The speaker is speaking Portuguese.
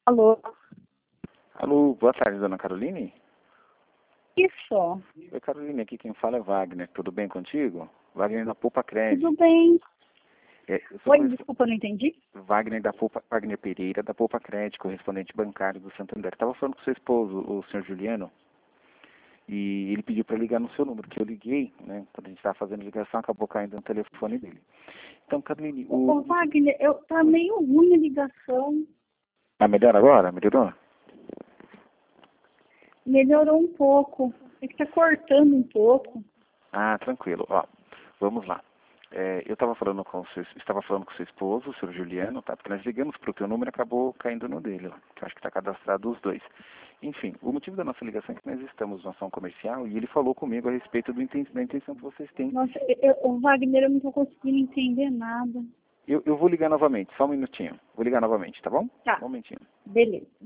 Alô? Alô, boa tarde, dona Caroline. Isso. Oi, Caroline, aqui quem fala é Wagner. Tudo bem contigo? Wagner da Poupa Crédito. Tudo bem? Eu sou Oi, desculpa, não entendi. Wagner Pereira da Poupa Crédito, correspondente bancário do Santander. Estava falando com seu esposo, o senhor Juliano, e ele pediu para ligar no seu número, que eu liguei, né? Quando a gente estava fazendo ligação, acabou caindo no telefone dele. Então, Caroline, Ô, Wagner, tá meio ruim a ligação. Tá melhor agora? Melhorou? Melhorou um pouco. É que tá cortando um pouco. Ah, tranquilo. Ó, vamos lá. Eu estava falando com seu esposo, o senhor Juliano, tá? Porque nós ligamos para o teu número e acabou caindo no dele, ó, que eu acho que está cadastrado os dois. Enfim, o motivo da nossa ligação é que nós estamos numa ação comercial e ele falou comigo a respeito da intenção que vocês têm. Nossa, ô, Wagner, eu não tô conseguindo entender nada. Eu vou ligar novamente, só um minutinho. Vou ligar novamente, tá bom? Tá, Um momentinho. beleza.